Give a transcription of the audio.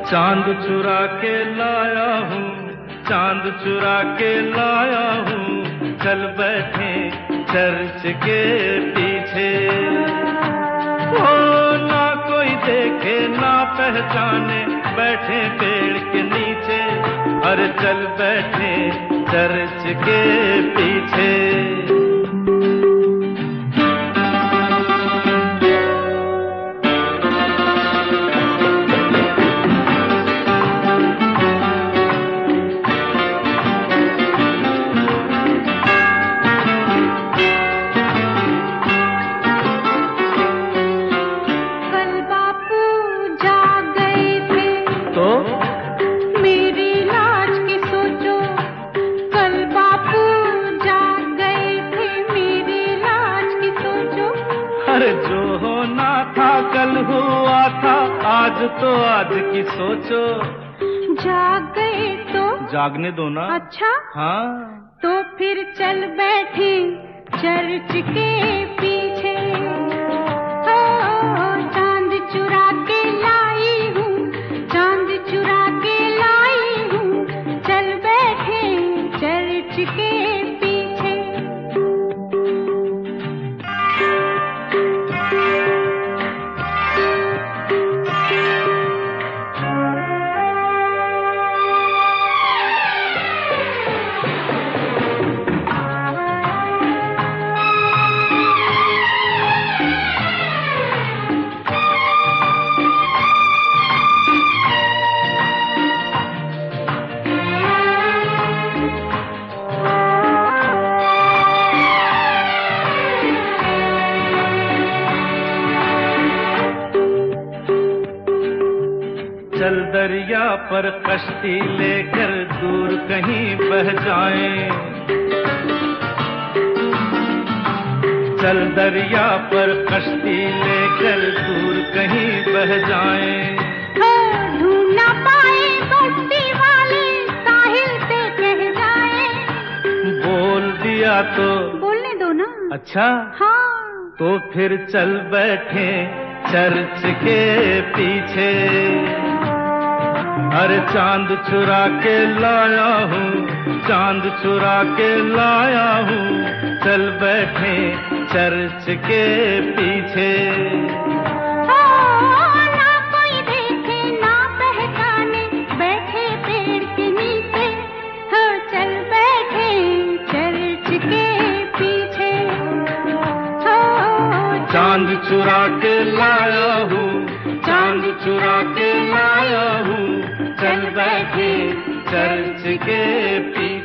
चांद चुरा के लाया हूँ, चांद चुरा के लाया हूँ, चल बैठे चर्च के पीछे। ओ ना कोई देखे ना पहचाने, बैठे पेड़ के नीचे, अरे चल बैठे चर्च के पीछे। अरे जो होना था कल हुआ था, आज तो आज की सोचो। जाग गए तो जागने दो ना। अच्छा हाँ, तो फिर चल बैठे चर्च के पीछे। हो चांद चुरा के लाई हूँ, चांद चुरा के लाई हूँ, चल बैठे चर्च के पीछे। चल दरिया पर कश्ती लेकर दूर कहीं बह जाएं। चल दरिया पर कश्ती लेकर दूर कहीं बह जाएं। ढूंढ ना पाए कश्ती वाले साहिल से कह जाएं। बोल दिया तो बोलने दो ना। अच्छा हाँ, तो फिर चल बैठे चर्च के पीछे। अरे चांद चुरा के लाया हूँ, चांद चुरा के लाया हूँ, चल बैठे चर्च के पीछे। ना कोई देखे ना पहचाने, बैठे पेड़ के नीचे, हो चल बैठे चर्च के पीछे। चांद चुरा के लाया हूँ, चांद चुरा के लाया हूँ, चल बैठे चर्च के पीछे।